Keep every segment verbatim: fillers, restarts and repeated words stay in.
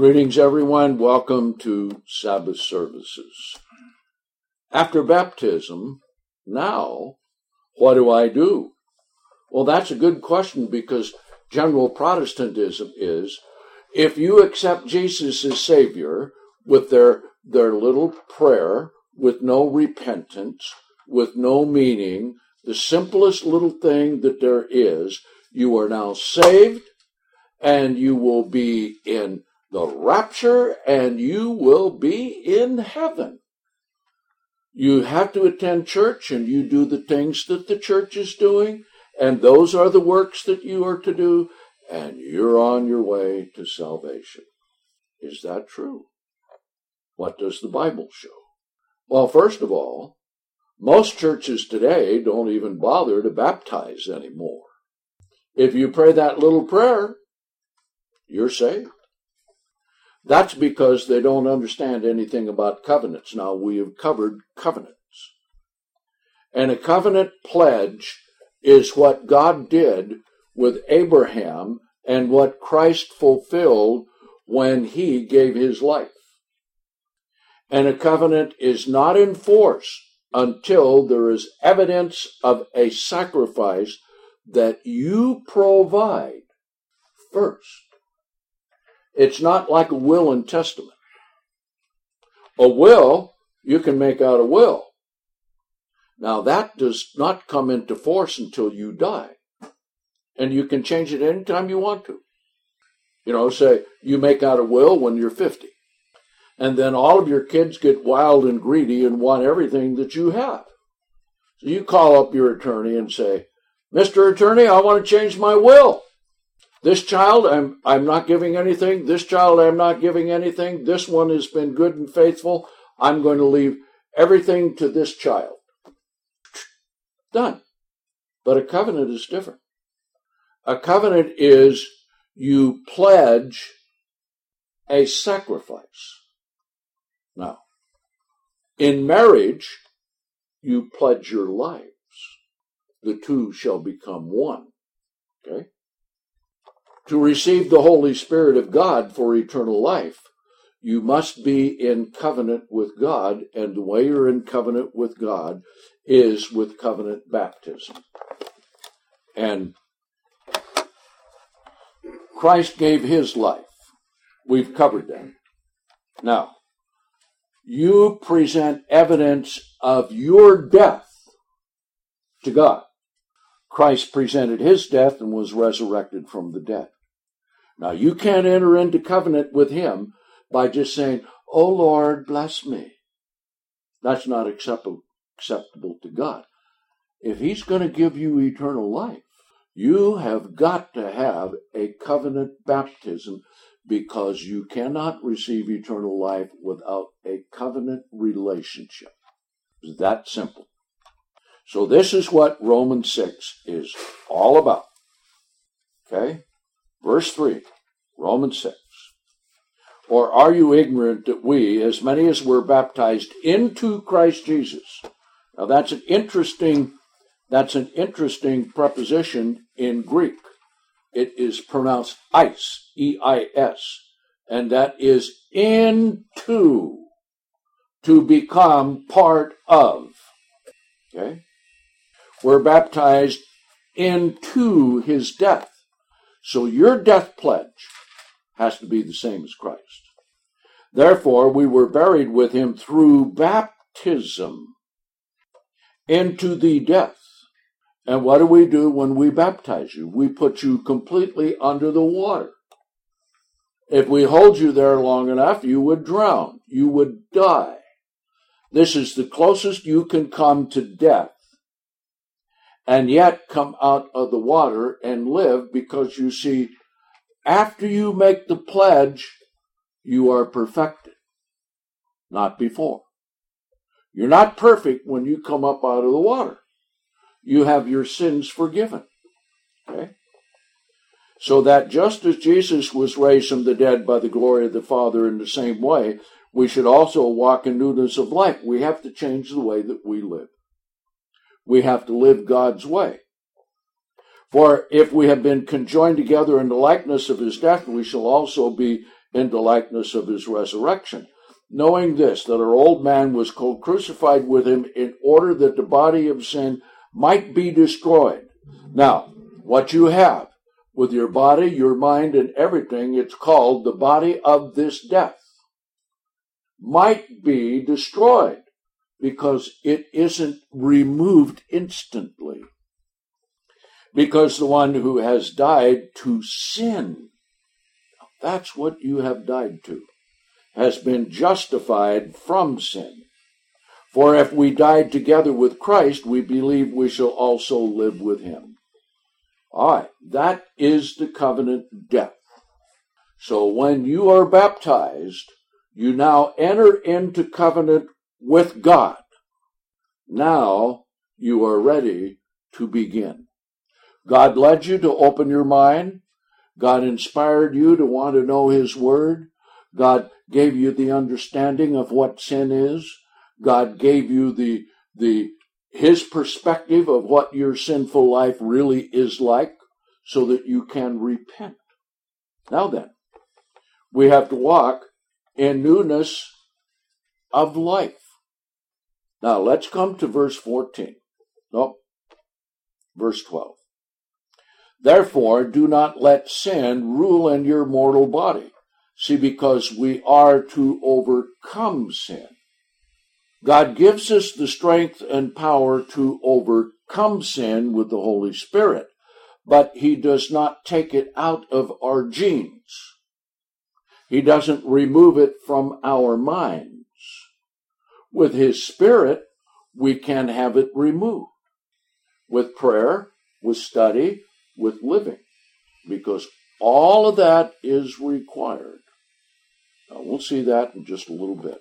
Greetings, everyone. Welcome to Sabbath services. After baptism, now, what do I do? Well, that's a good question, because general Protestantism is, if you accept Jesus as Savior with their, their little prayer, with no repentance, with no meaning, the simplest little thing that there is, you are now saved, and you will be in the rapture, and you will be in heaven. You have to attend church, and you do the things that the church is doing, and those are the works that you are to do, and you're on your way to salvation. Is that true? What does the Bible show? Well, first of all, most churches today don't even bother to baptize anymore. If you pray that little prayer, you're saved. That's because they don't understand anything about covenants. Now, we have covered covenants. And a covenant pledge is what God did with Abraham and what Christ fulfilled when he gave his life. And a covenant is not in force until there is evidence of a sacrifice that you provide first. It's not like a will and testament. A will, you can make out a will. Now, that does not come into force until you die. And you can change it anytime you want to. You know, say you make out a will when you're fifty. And then all of your kids get wild and greedy and want everything that you have. So you call up your attorney and say, Mister Attorney, I want to change my will. This child, I'm, I'm not giving anything. This child, I'm not giving anything. This one has been good and faithful. I'm going to leave everything to this child. Done. But a covenant is different. A covenant is you pledge a sacrifice. Now, in marriage, you pledge your lives. The two shall become one. Okay? To receive the Holy Spirit of God for eternal life, you must be in covenant with God, and the way you're in covenant with God is with covenant baptism. And Christ gave his life. We've covered that. Now, you present evidence of your death to God. Christ presented his death and was resurrected from the dead. Now, you can't enter into covenant with him by just saying, oh, Lord, bless me. That's not acceptable, acceptable to God. If he's going to give you eternal life, you have got to have a covenant baptism, because you cannot receive eternal life without a covenant relationship. It's that simple. So this is what Romans six is all about. Okay? Verse three, Romans six. Or are you ignorant that we, as many as were baptized into Christ Jesus? Now that's an interesting, that's an interesting preposition in Greek. It is pronounced eis, E I S, and that is into, to become part of. Okay? We're baptized into his death. So your death pledge has to be the same as Christ. Therefore, we were buried with him through baptism into the death. And what do we do when we baptize you? We put you completely under the water. If we hold you there long enough, you would drown. You would die. This is the closest you can come to death, and yet come out of the water and live, because you see, after you make the pledge, you are perfected, not before. You're not perfect when you come up out of the water. You have your sins forgiven. Okay? So that just as Jesus was raised from the dead by the glory of the Father in the same way, we should also walk in newness of life. We have to change the way that we live. We have to live God's way. For if we have been conjoined together in the likeness of his death, we shall also be in the likeness of his resurrection, knowing this, that our old man was co-crucified with him in order that the body of sin might be destroyed. Now, what you have with your body, your mind, and everything, it's called the body of this death, might be destroyed because it isn't removed instantly. Because the one who has died to sin, that's what you have died to, has been justified from sin. For if we died together with Christ, we believe we shall also live with him. All right, that is the covenant death. So when you are baptized, you now enter into covenant with God. Now you are ready to begin. God led you to open your mind. God inspired you to want to know his word. God gave you the understanding of what sin is. God gave you the, the, his perspective of what your sinful life really is like so that you can repent. Now then, we have to walk in newness of life. Now let's come to verse fourteen. No, verse twelve. Therefore, do not let sin rule in your mortal body. See, because we are to overcome sin. God gives us the strength and power to overcome sin with the Holy Spirit, but he does not take it out of our genes. He doesn't remove it from our minds. With his Spirit, we can have it removed. With prayer, with study, with living, because all of that is required. Now, we'll see that in just a little bit.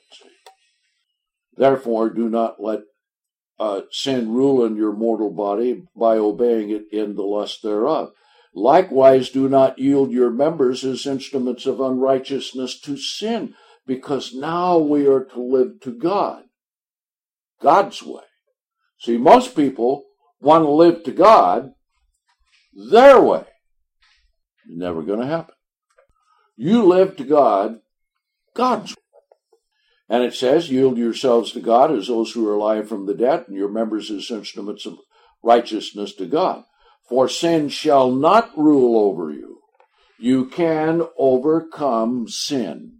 Therefore, do not let uh, sin rule in your mortal body by obeying it in the lust thereof. Likewise, do not yield your members as instruments of unrighteousness to sin, because now we are to live to God, God's way. See, most people want to live to God their way. It's never going to happen. You live to God God's way. And it says, yield yourselves to God as those who are alive from the dead, and your members as instruments of righteousness to God. For sin shall not rule over you. You can overcome sin.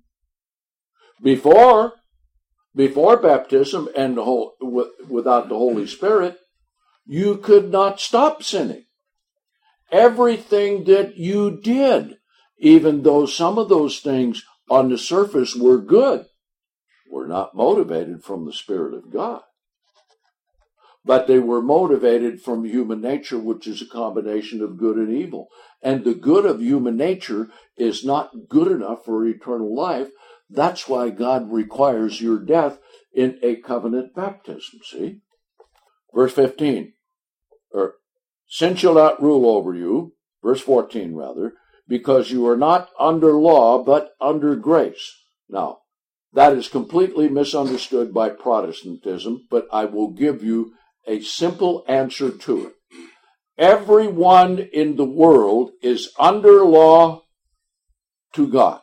Before, before baptism and the whole, without the Holy Spirit, you could not stop sinning. Everything that you did, even though some of those things on the surface were good, were not motivated from the Spirit of God. But they were motivated from human nature, which is a combination of good and evil. And the good of human nature is not good enough for eternal life. That's why God requires your death in a covenant baptism, see? Verse fifteen, or sin shall not rule over you, verse fourteen rather, because you are not under law, but under grace. Now, that is completely misunderstood by Protestantism, but I will give you a simple answer to it. Everyone in the world is under law to God.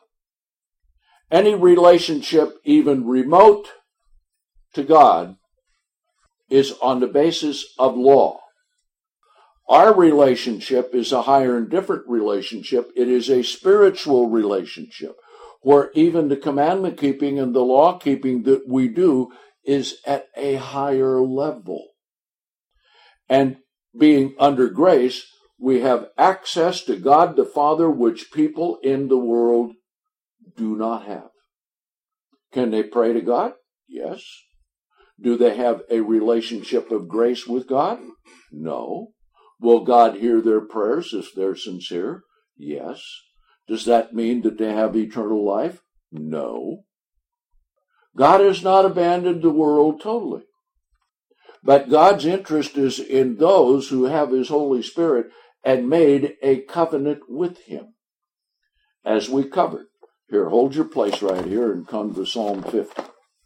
Any relationship, even remote, to God is on the basis of law. Our relationship is a higher and different relationship. It is a spiritual relationship where even the commandment keeping and the law keeping that we do is at a higher level. And being under grace, we have access to God the Father, which people in the world do not have. Can they pray to God? Yes. Do they have a relationship of grace with God? No. Will God hear their prayers if they're sincere? Yes. Does that mean that they have eternal life? No. God has not abandoned the world totally. But God's interest is in those who have his Holy Spirit and made a covenant with him. As we covered. Here, hold your place right here and come to Psalm fifty.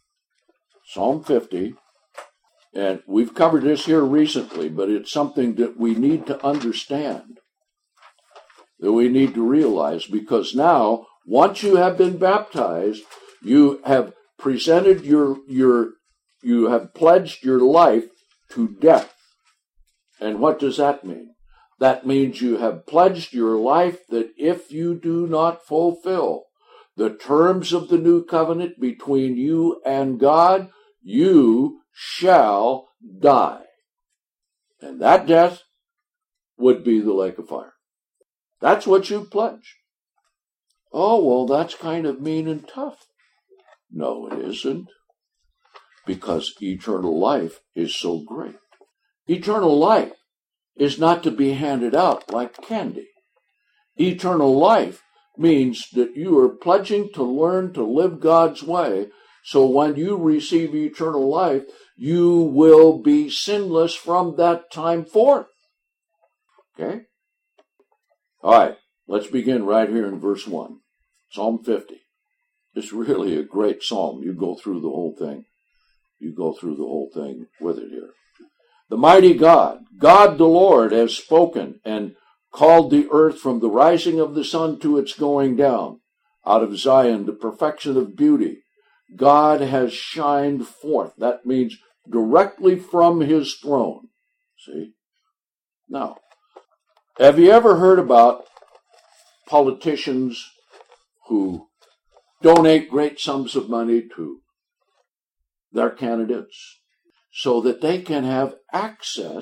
Psalm fifty. And we've covered this here recently, but it's something that we need to understand. That we need to realize, because now Once you have been baptized, you have presented your, your, you have pledged your life to death. And what does that mean? That means you have pledged your life that if you do not fulfill the terms of the new covenant between you and God, you shall die. And that death would be the lake of fire. That's what you pledged. Oh, well, that's kind of mean and tough. No, it isn't. Because eternal life is so great. Eternal life is not to be handed out like candy. Eternal life means that you are pledging to learn to live God's way, so when you receive eternal life, you will be sinless from that time forth. Okay? All right, let's begin right here in verse one. Psalm fifty. It's really a great psalm. You go through the whole thing. You go through the whole thing with it here. The mighty God, God the Lord, has spoken and called the earth from the rising of the sun to its going down. Out of Zion, the perfection of beauty, God has shined forth. That means directly from his throne. See? Now, have you ever heard about politicians who donate great sums of money to their candidates so that they can have access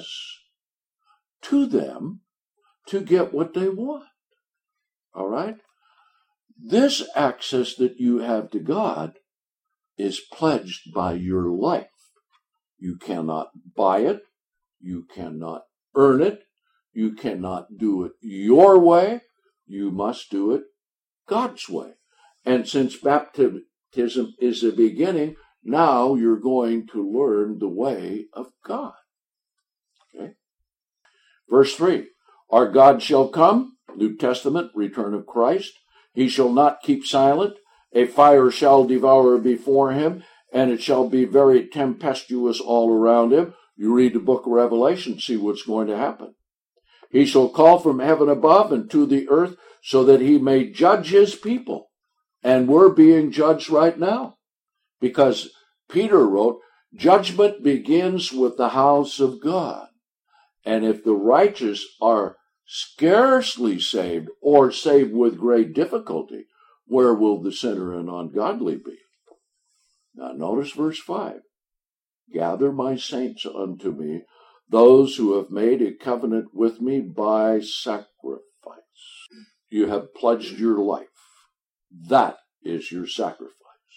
to them to get what they want? All right? This access that you have to God is pledged by your life. You cannot buy it. You cannot earn it. You cannot do it your way. You must do it God's way. And since baptism is the beginning, now you're going to learn the way of God. Okay? Verse three, our God shall come, New Testament, return of Christ. He shall not keep silent. A fire shall devour before him, and it shall be very tempestuous all around him. You read the book of Revelation, see what's going to happen. He shall call from heaven above and to the earth so that he may judge his people. And we're being judged right now. Because Peter wrote, judgment begins with the house of God. And if the righteous are scarcely saved or saved with great difficulty, where will the sinner and ungodly be? Now notice verse five. Gather my saints unto me, those who have made a covenant with me by sacrifice. You have pledged your life. That is your sacrifice.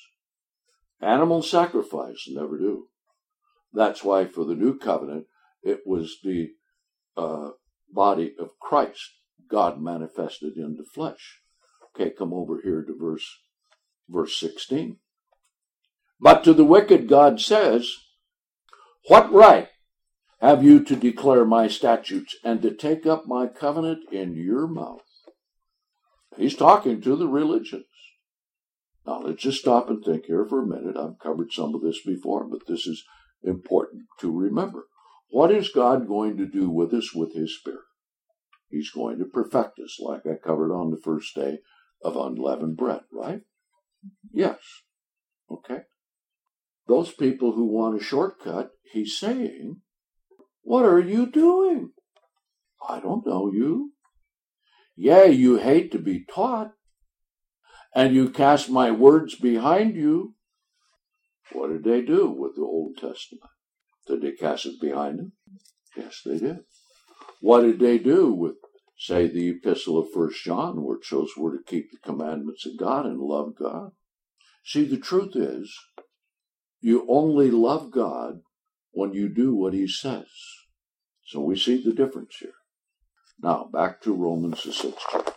Animal sacrifice never do. That's why for the new covenant, it was the uh, body of Christ, God manifested in the flesh. Okay, come over here to verse, verse sixteen. But to the wicked God says, what right have you to declare my statutes and to take up my covenant in your mouth? He's talking to the religions. Now, let's just stop and think here for a minute. I've covered some of this before, but this is important to remember. What is God going to do with us with his Spirit? He's going to perfect us, like I covered on the first day of unleavened bread, right? Yes. Okay. Those people who want a shortcut, he's saying, what are you doing? I don't know you. Yeah, you hate to be taught, and you cast my words behind you. What did they do with the Old Testament? Did they cast it behind them? Yes, they did. What did they do with, say, the epistle of First John, where it shows we're to keep the commandments of God and love God? See, the truth is, you only love God when you do what he says. So we see the difference here. Now, back to Romans, the sixth chapter.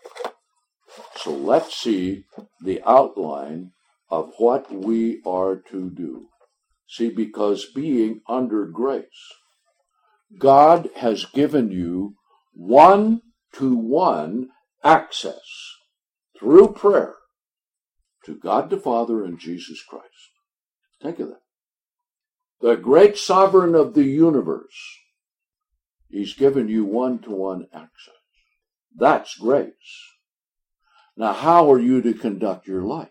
So let's see the outline of what we are to do. See, because being under grace, God has given you one-to-one access through prayer to God the Father and Jesus Christ. Think of that. The great sovereign of the universe, he's given you one-to-one access. That's grace. Now, how are you to conduct your life?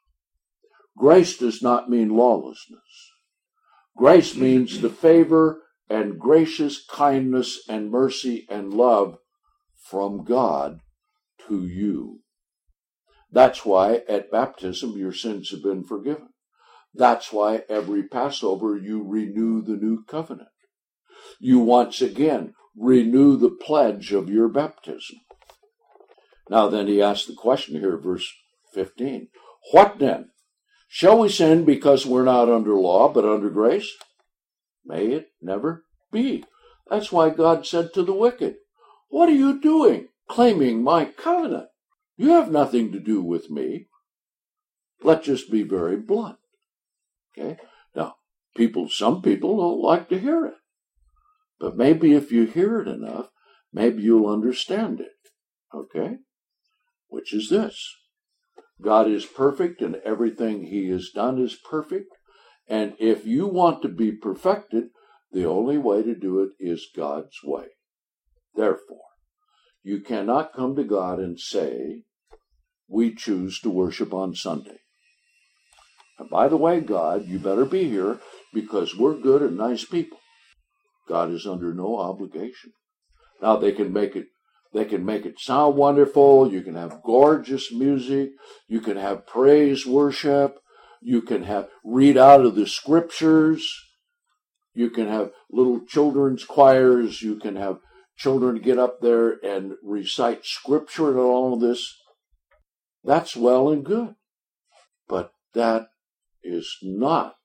Grace does not mean lawlessness. Grace means the favor and gracious kindness and mercy and love from God to you. That's why at baptism your sins have been forgiven. That's why every Passover you renew the new covenant. You once again renew the pledge of your baptism. Now then he asks the question here, verse fifteen. What then? Shall we sin because we're not under law but under grace? May it never be. That's why God said to the wicked, what are you doing, claiming my covenant? You have nothing to do with me. Let's just be very blunt. Okay? Now, people, some people don't like to hear it. But maybe if you hear it enough, maybe you'll understand it. Okay? Which is this. God is perfect and everything he has done is perfect. And if you want to be perfected, the only way to do it is God's way. Therefore, you cannot come to God and say, we choose to worship on Sunday. And by the way, God, you better be here because we're good and nice people. God is under no obligation. Now they can make it They can make it sound wonderful. You can have gorgeous music. You can have praise worship. You can have read out of the scriptures. You can have little children's choirs. You can have children get up there and recite scripture and all of this. That's well and good. But that is not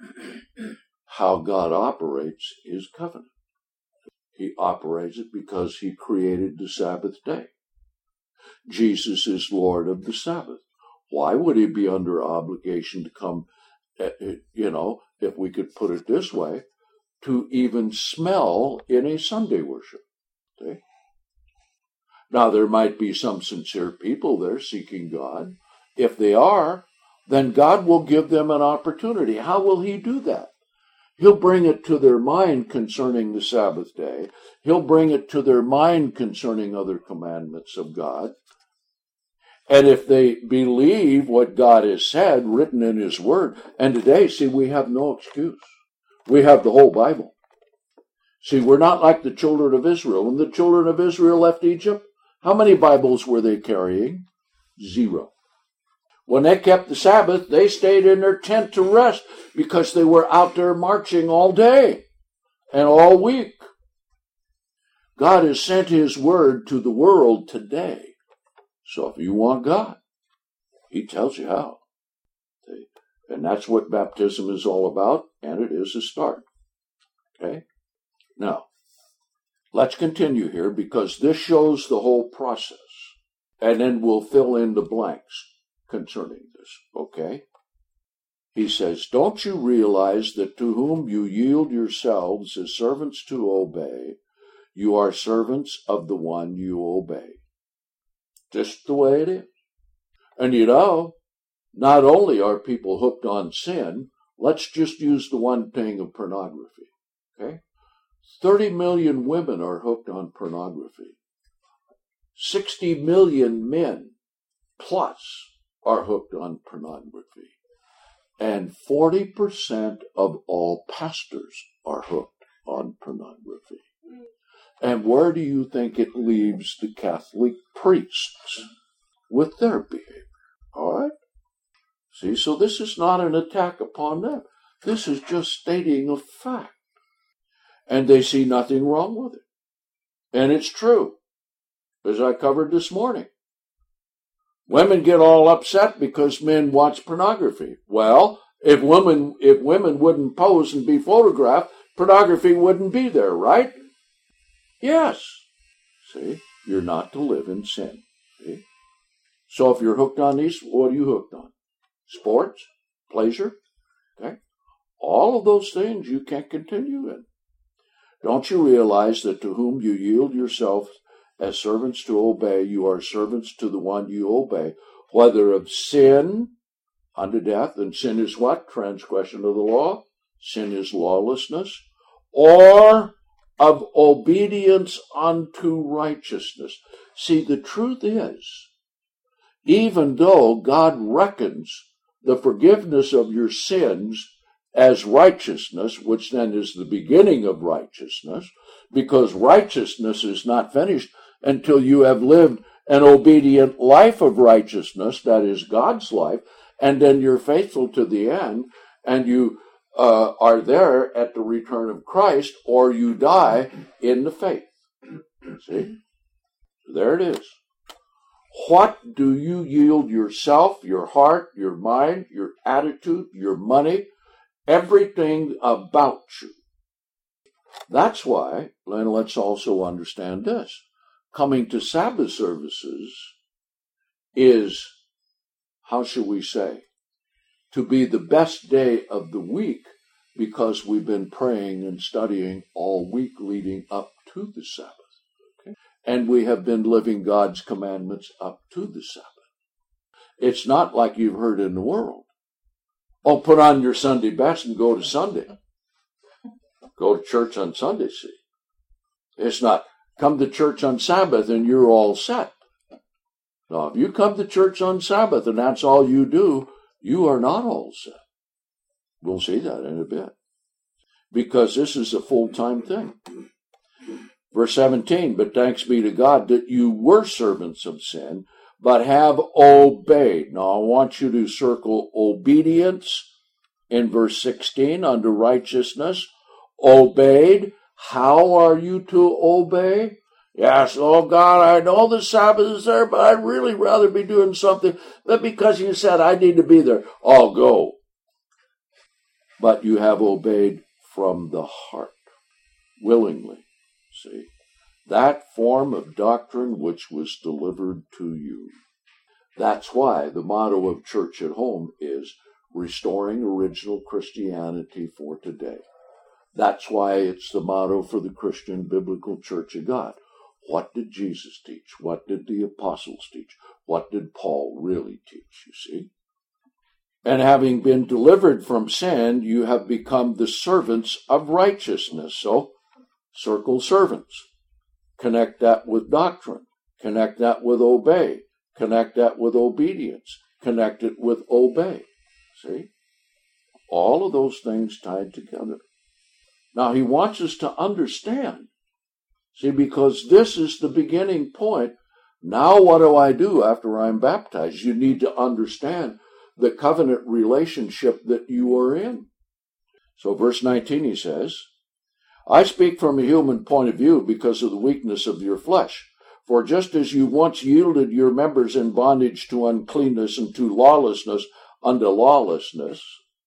how God operates his covenant. He operates it because he created the Sabbath day. Jesus is Lord of the Sabbath. Why would he be under obligation to come, you know, if we could put it this way, to even smell in a Sunday worship? Okay? Now, there might be some sincere people there seeking God. If they are, then God will give them an opportunity. How will he do that? He'll bring it to their mind concerning the Sabbath day. He'll bring it to their mind concerning other commandments of God. And if they believe what God has said, written in his word, and today, see, we have no excuse. We have the whole Bible. See, we're not like the children of Israel. When the children of Israel left Egypt, how many Bibles were they carrying? Zero. When they kept the Sabbath, they stayed in their tent to rest because they were out there marching all day and all week. God has sent his word to the world today. So if you want God, he tells you how. And that's what baptism is all about, and it is a start. Okay? Now, let's continue here because this shows the whole process. And then we'll fill in the blanks concerning this, okay? He says, don't you realize that to whom you yield yourselves as servants to obey, you are servants of the one you obey? Just the way it is. And you know, not only are people hooked on sin, let's just use the one thing of pornography, okay? thirty million women are hooked on pornography. sixty million men plus are hooked on pornography. And forty percent of all pastors are hooked on pornography. And where do you think it leaves the Catholic priests with their behavior? All right? See, so this is not an attack upon them. This is just stating a fact. And they see nothing wrong with it. And it's true, as I covered this morning. Women get all upset because men watch pornography. Well, if women if women wouldn't pose and be photographed, pornography wouldn't be there, right? Yes. See, you're not to live in sin. See? So if you're hooked on these, what are you hooked on? Sports? Pleasure? Okay? All of those things you can't continue in. Don't you realize that to whom you yield yourself as servants to obey, you are servants to the one you obey, whether of sin unto death, and sin is what? Transgression of the law. Sin is lawlessness. Or of obedience unto righteousness. See, the truth is, even though God reckons the forgiveness of your sins as righteousness, which then is the beginning of righteousness, because righteousness is not finished until you have lived an obedient life of righteousness, that is God's life, and then you're faithful to the end, and you uh, are there at the return of Christ, or you die in the faith. See? There it is. What do you yield yourself, your heart, your mind, your attitude, your money, everything about you? That's why, and let's also understand this, coming to Sabbath services is, how should we say, to be the best day of the week, because we've been praying and studying all week leading up to the Sabbath. Okay? And we have been living God's commandments up to the Sabbath. It's not like you've heard in the world. Oh, put on your Sunday best and go to Sunday. Go to church on Sunday, see. It's not, come to church on Sabbath and you're all set. Now, if you come to church on Sabbath and that's all you do, you are not all set. We'll see that in a bit. Because this is a full-time thing. Verse seventeen, but thanks be to God that you were servants of sin, but have obeyed. Now, I want you to circle obedience in verse sixteen under righteousness. Obeyed. How are you to obey? Yes, oh God, I know the Sabbath is there, but I'd really rather be doing something. But because you said I need to be there, I'll go. But you have obeyed from the heart, willingly. See, that form of doctrine which was delivered to you. That's why the motto of Church at Home is restoring original Christianity for today. That's why it's the motto for the Christian Biblical Church of God. What did Jesus teach? What did the apostles teach? What did Paul really teach, you see? And having been delivered from sin, you have become the servants of righteousness. So, circle servants. Connect that with doctrine. Connect that with obey. Connect that with obedience. Connect it with obey. See? All of those things tied together. Now, he wants us to understand. See, because this is the beginning point. Now what do I do after I'm baptized? You need to understand the covenant relationship that you are in. So verse nineteen, he says, I speak from a human point of view because of the weakness of your flesh. For just as you once yielded your members in bondage to uncleanness and to lawlessness unto lawlessness,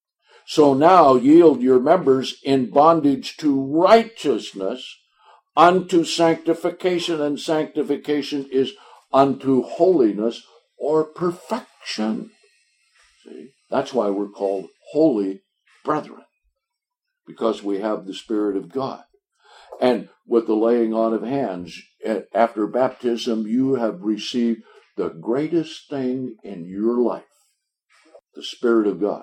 so now yield your members in bondage to righteousness unto sanctification, and sanctification is unto holiness or perfection. See, that's why we're called holy brethren, because we have the Spirit of God. And with the laying on of hands, after baptism, you have received the greatest thing in your life, the Spirit of God.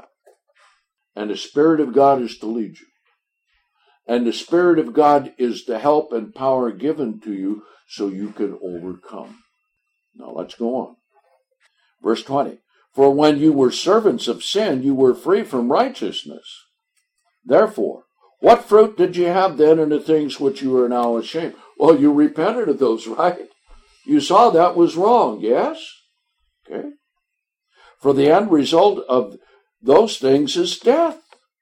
And the Spirit of God is to lead you. And the Spirit of God is the help and power given to you so you can overcome. Now let's go on. Verse twenty. For when you were servants of sin, you were free from righteousness. Therefore, what fruit did you have then in the things which you are now ashamed? Well, you repented of those, right? You saw that was wrong, yes? Okay. For the end result of those things is death.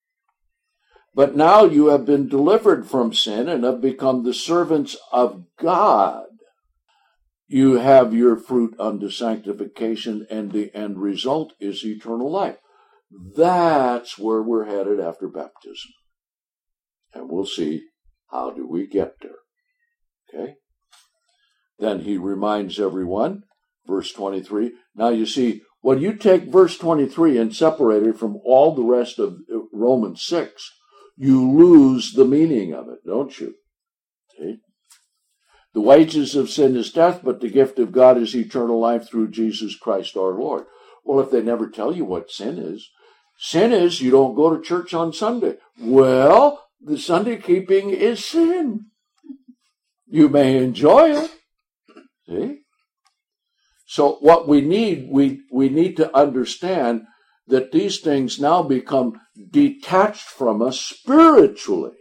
But now you have been delivered from sin and have become the servants of God. You have your fruit unto sanctification, and the end result is eternal life. That's where we're headed after baptism. And we'll see how do we get there. Okay? Then he reminds everyone, verse twenty-three. Now you see, when you take verse twenty-three and separate it from all the rest of Romans six, you lose the meaning of it, don't you? See? The wages of sin is death, but the gift of God is eternal life through Jesus Christ our Lord. Well, if they never tell you what sin is, sin is you don't go to church on Sunday. Well, the Sunday keeping is sin. You may enjoy it. See? So what we need, we, we need to understand that these things now become detached from us spiritually.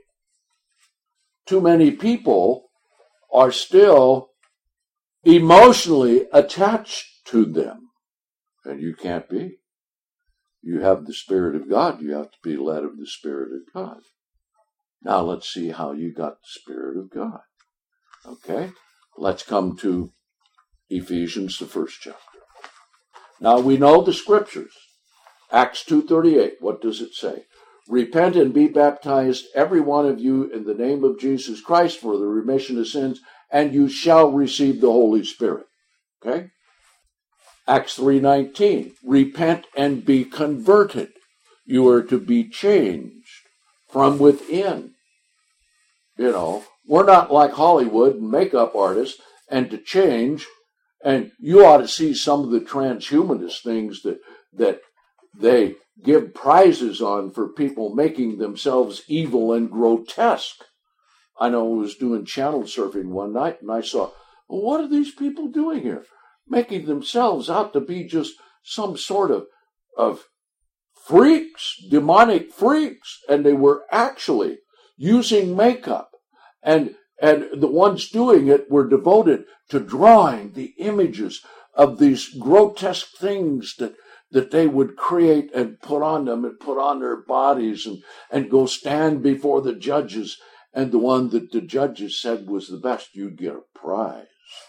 Too many people are still emotionally attached to them. And you can't be. You have the Spirit of God. You have to be led of the Spirit of God. Now let's see how you got the Spirit of God. Okay? Let's come to Ephesians, the first chapter. Now we know the scriptures. Acts two thirty-eight, what does it say? Repent and be baptized, every one of you, in the name of Jesus Christ for the remission of sins, and you shall receive the Holy Spirit. Okay? Acts three nineteen, repent and be converted. You are to be changed from within. You know, we're not like Hollywood and makeup artists, and to change, and you ought to see some of the transhumanist things that that they give prizes on for people making themselves evil and grotesque. I know I was doing channel surfing one night, and I saw, well, what are these people doing here? Making themselves out to be just some sort of, of freaks, demonic freaks, and they were actually using makeup. And, and the ones doing it were devoted to drawing the images of these grotesque things that that they would create and put on them and put on their bodies and, and go stand before the judges. And the one that the judges said was the best, you'd get a prize.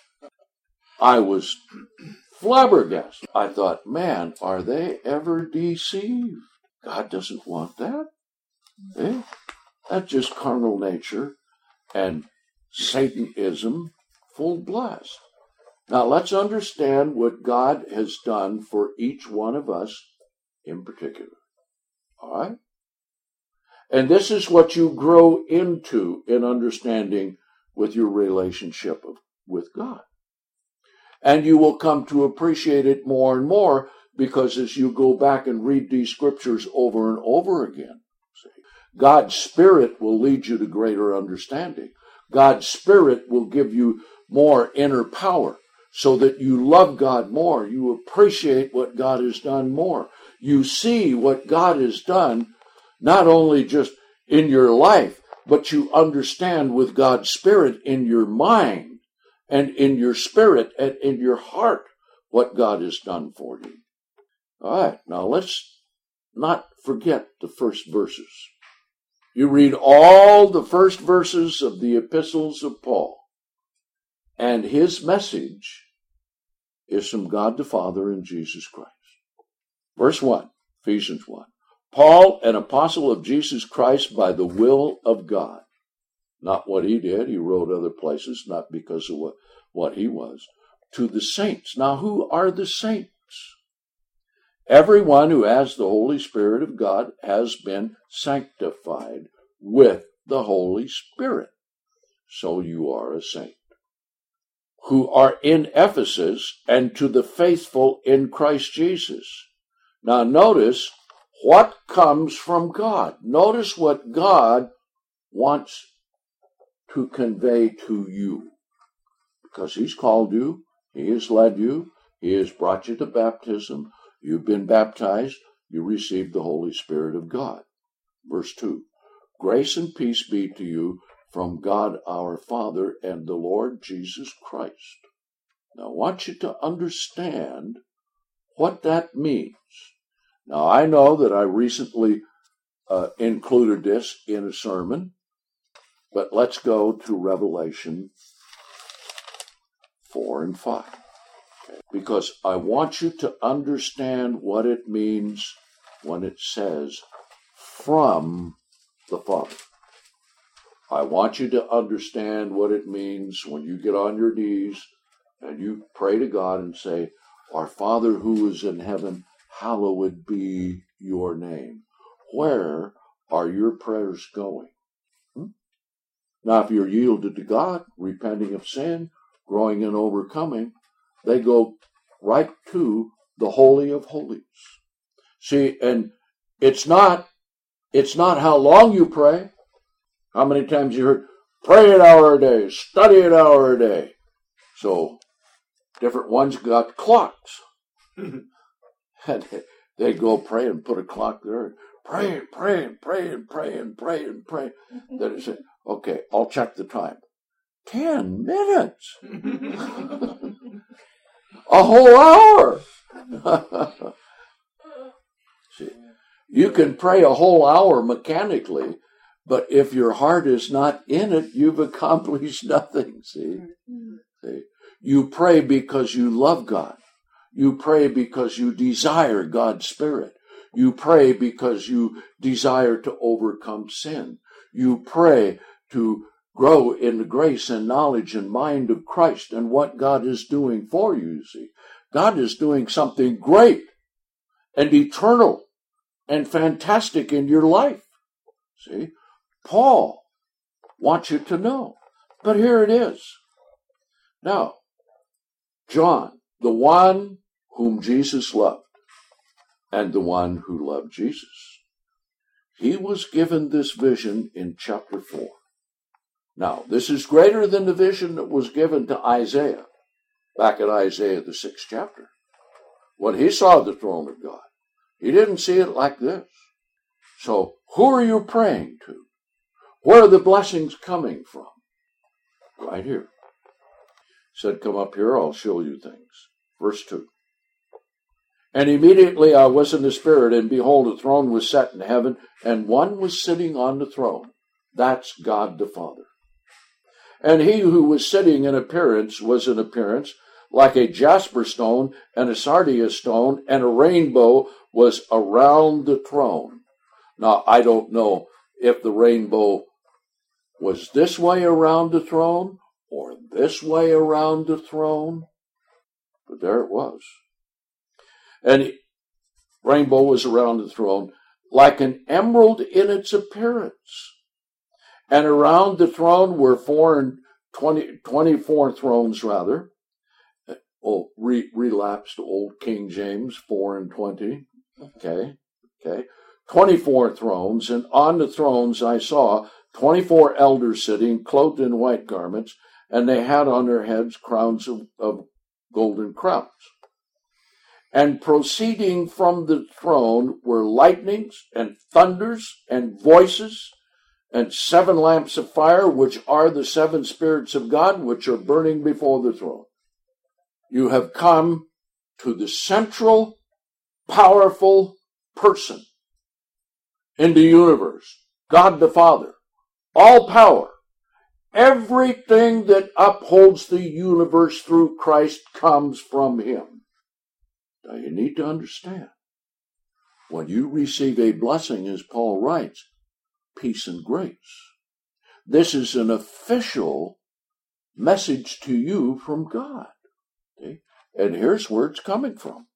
I was flabbergasted. I thought, man, are they ever deceived? God doesn't want that. Eh? That's just carnal nature and Satanism full blast. Now, let's understand what God has done for each one of us in particular. All right? And this is what you grow into in understanding with your relationship of, with God. And you will come to appreciate it more and more because as you go back and read these scriptures over and over again, see, God's Spirit will lead you to greater understanding. God's Spirit will give you more inner power, so that you love God more. You appreciate what God has done more. You see what God has done, not only just in your life, but you understand with God's Spirit in your mind and in your spirit and in your heart what God has done for you. All right, now let's not forget the first verses. You read all the first verses of the epistles of Paul, and his message is from God the Father and Jesus Christ. Verse one, Ephesians one. Paul, an apostle of Jesus Christ by the will of God. Not what he did. He wrote other places, not because of what, what he was. To the saints. Now, who are the saints? Everyone who has the Holy Spirit of God has been sanctified with the Holy Spirit. So you are a saint. Who are in Ephesus, and to the faithful in Christ Jesus. Now notice what comes from God. Notice what God wants to convey to you. Because he's called you, he has led you, he has brought you to baptism, you've been baptized, you received the Holy Spirit of God. Verse two, grace and peace be to you from God our Father and the Lord Jesus Christ. Now, I want you to understand what that means. Now, I know that I recently uh, included this in a sermon, but let's go to Revelation four and five. Okay? Because I want you to understand what it means when it says, from the Father. I want you to understand what it means when you get on your knees and you pray to God and say, our Father who is in heaven, hallowed be your name. Where are your prayers going? Hmm? Now, if you're yielded to God, repenting of sin, growing and overcoming, they go right to the Holy of Holies. See, and it's not, it's not how long you pray. How many times you heard, pray an hour a day, study an hour a day. So Different ones got clocks. And they'd go pray and put a clock there. Pray and pray and pray and pray and pray and pray. Then it said, okay, I'll check the time. Ten minutes. A whole hour. See, you can pray a whole hour mechanically, but if your heart is not in it, you've accomplished nothing. See? See? You pray because you love God. You pray because you desire God's Spirit. You pray because you desire to overcome sin. You pray to grow in the grace and knowledge and mind of Christ and what God is doing for you, you see. God is doing something great and eternal and fantastic in your life. See? Paul wants you to know. But here it is. Now, John, the one whom Jesus loved and the one who loved Jesus, he was given this vision in chapter four. Now, this is greater than the vision that was given to Isaiah, back in Isaiah, the sixth chapter. When he saw the throne of God, he didn't see it like this. So, who are you praying to? Where are the blessings coming from? Right here. He said, come up here, I'll show you things. Verse two. And immediately I was in the Spirit, and behold, a throne was set in heaven, and one was sitting on the throne. That's God the Father. And he who was sitting in appearance was in appearance like a jasper stone and a sardius stone, and a rainbow was around the throne. Now, I don't know if the rainbow was this way around the throne or this way around the throne, but there it was. And rainbow was around the throne like an emerald in its appearance. And around the throne were four and twenty, twenty-four thrones, rather. Oh, re, relapsed old King James, four and twenty. Okay, okay. twenty-four thrones, and on the thrones I saw twenty-four elders sitting, clothed in white garments, and they had on their heads crowns of, of golden crowns. And proceeding from the throne were lightnings and thunders and voices, and seven lamps of fire, which are the seven spirits of God, which are burning before the throne. You have come to the central, powerful person in the universe, God the Father, all power. Everything that upholds the universe through Christ comes from him. Now you need to understand, when you receive a blessing, as Paul writes, peace and grace. This is an official message to you from God. Okay? And here's where it's coming from.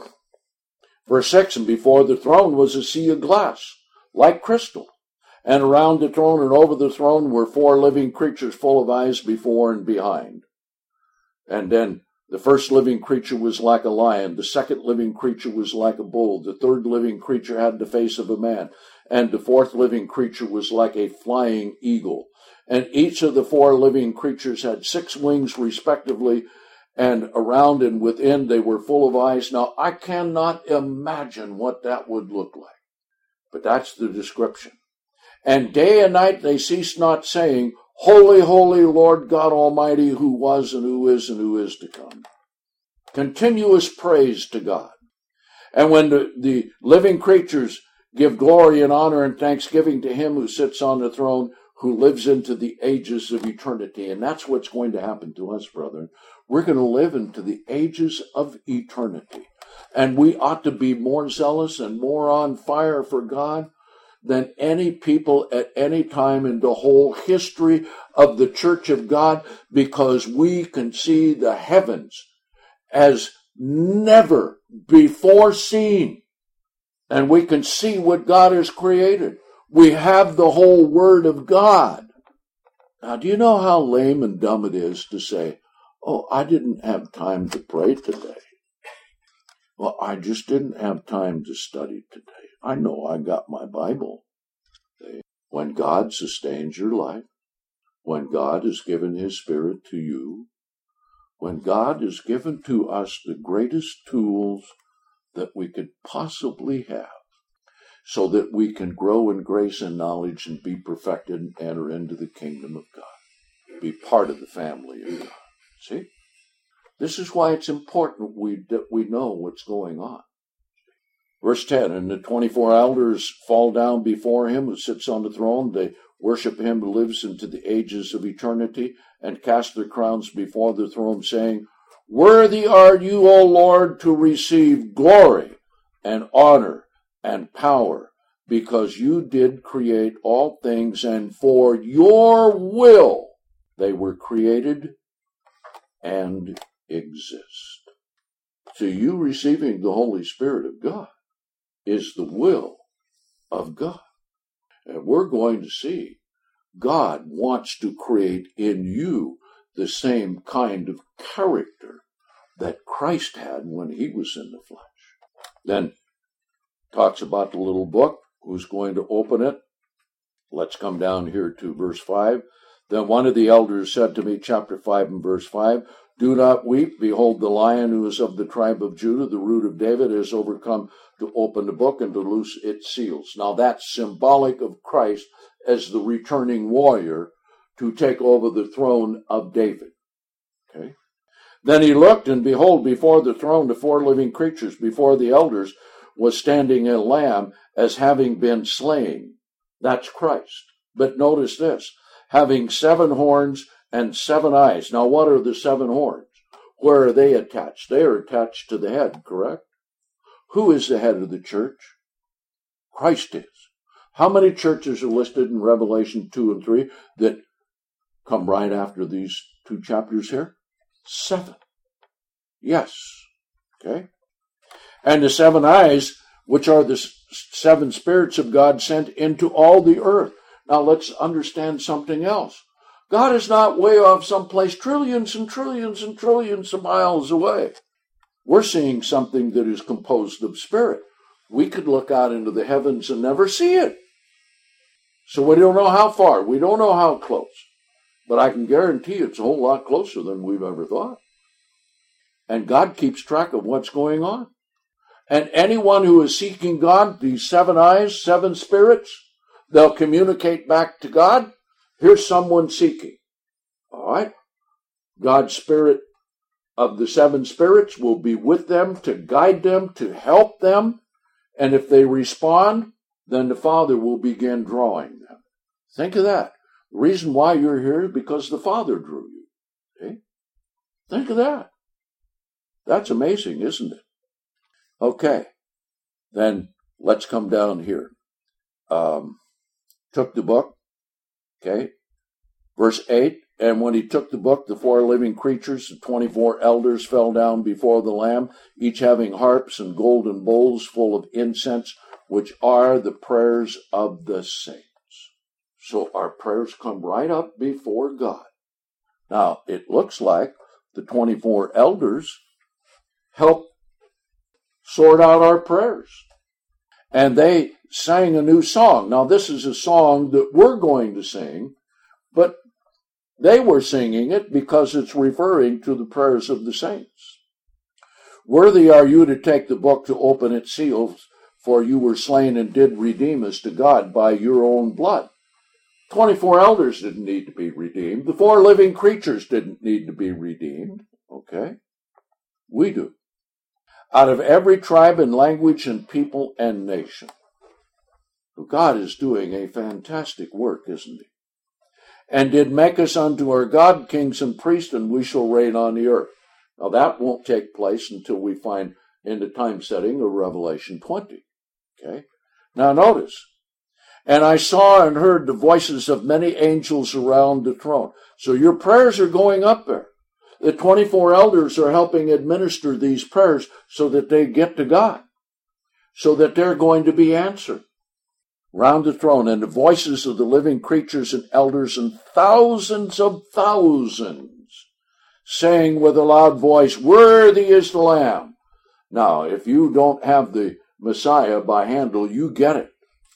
Verse six, and before the throne was a sea of glass, like crystal. And around the throne and over the throne were four living creatures full of eyes before and behind. And then the first living creature was like a lion. The second living creature was like a bull. The third living creature had the face of a man. And the fourth living creature was like a flying eagle. And each of the four living creatures had six wings respectively, and around and within they were full of eyes. Now, I cannot imagine what that would look like, but that's the description. And day and night they ceased not, saying, Holy, holy, Lord God Almighty, who was and who is and who is to come. Continuous praise to God. And when the, the living creatures give glory and honor and thanksgiving to him who sits on the throne, who lives into the ages of eternity. And that's what's going to happen to us, brethren. We're going to live into the ages of eternity. And we ought to be more zealous and more on fire for God than any people at any time in the whole history of the Church of God, because we can see the heavens as never before seen. And we can see what God has created. We have the whole Word of God. Now, do you know how lame and dumb it is to say, oh, I didn't have time to pray today. Well, I just didn't have time to study today. I know I got my Bible. When God sustains your life, when God has given his Spirit to you, when God has given to us the greatest tools that we could possibly have so that we can grow in grace and knowledge and be perfected and enter into the kingdom of God, be part of the family of God. See? This is why it's important we, that we know what's going on. Verse ten, and the twenty-four elders fall down before him who sits on the throne. They worship him who lives into the ages of eternity and cast their crowns before the throne, saying, Worthy are you, O Lord, to receive glory and honor and power, because you did create all things, and for your will they were created and exist. So you receiving the Holy Spirit of God is the will of God. And we're going to see God wants to create in you the same kind of character that Christ had when he was in the flesh. Then talks about the little book. Who's going to open it? Let's come down here to verse five. Then one of the elders said to me, chapter five and verse five, Do not weep. Behold, the Lion who is of the tribe of Judah, the root of David, has overcome to open the book and to loose its seals. Now that's symbolic of Christ as the returning warrior to take over the throne of David. Okay. Then he looked, and behold, before the throne, the four living creatures, before the elders, was standing a lamb as having been slain. That's Christ. But notice this, having seven horns and seven eyes. Now, what are the seven horns? Where are they attached? They are attached to the head, correct? Who is the head of the church? Christ is. How many churches are listed in Revelation two and three that come right after these two chapters here? Seven. Yes. Okay. And the seven eyes, which are the seven spirits of God sent into all the earth. Now let's understand something else. God is not way off someplace trillions and trillions and trillions of miles away. We're seeing something that is composed of spirit. We could look out into the heavens and never see it. So we don't know how far. We don't know how close. But I can guarantee it's a whole lot closer than we've ever thought. And God keeps track of what's going on. And anyone who is seeking God, these seven eyes, seven spirits, they'll communicate back to God. Here's someone seeking. All right? God's spirit of the seven spirits will be with them to guide them, to help them. And if they respond, then the Father will begin drawing them. Think of that. The reason why you're here is because the Father drew you. Okay? Think of that. That's amazing, isn't it? Okay. Then let's come down here. Um, took the book. Okay. Verse eight. And when he took the book, the four living creatures, the twenty-four elders fell down before the Lamb, each having harps and golden bowls full of incense, which are the prayers of the saints. So our prayers come right up before God. Now, it looks like the twenty-four elders help sort out our prayers. And they sang a new song. Now, this is a song that we're going to sing, but they were singing it because it's referring to the prayers of the saints. Worthy are you to take the book to open its seals, for you were slain and did redeem us to God by your own blood. twenty-four elders didn't need to be redeemed. The four living creatures didn't need to be redeemed. Okay? We do. Out of every tribe and language and people and nation. God is doing a fantastic work, isn't he? And did make us unto our God kings and priests, and we shall reign on the earth. Now that won't take place until we find in the time setting of Revelation twenty. Okay? Now notice. And I saw and heard the voices of many angels around the throne. So your prayers are going up there. The twenty-four elders are helping administer these prayers so that they get to God. So that they're going to be answered. Round the throne, and the voices of the living creatures and elders and thousands of thousands, saying with a loud voice, Worthy is the Lamb. Now, if you don't have the Messiah by handle, you get it.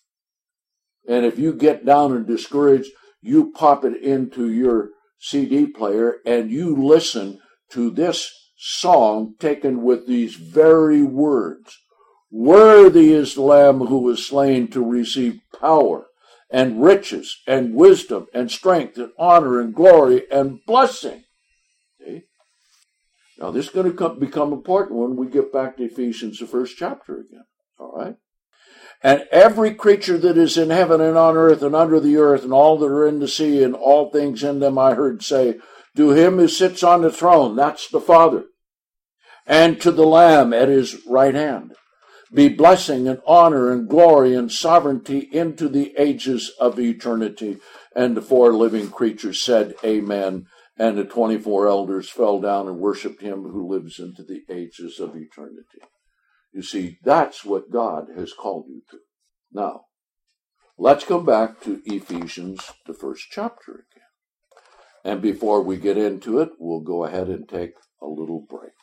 And if you get down and discouraged, you pop it into your C D player and you listen to this song taken with these very words. Worthy is the Lamb who was slain to receive power and riches and wisdom and strength and honor and glory and blessing. Okay? Now this is going to come, become important when we get back to Ephesians, the first chapter again. All right? And every creature that is in heaven and on earth and under the earth and all that are in the sea and all things in them, I heard say, to him who sits on the throne, that's the Father, and to the Lamb at his right hand, be blessing and honor and glory and sovereignty into the ages of eternity. And the four living creatures said, Amen. And the twenty-four elders fell down and worshipped him who lives into the ages of eternity. You see, that's what God has called you to. Now, let's come back to Ephesians, the first chapter again. And before we get into it, we'll go ahead and take a little break.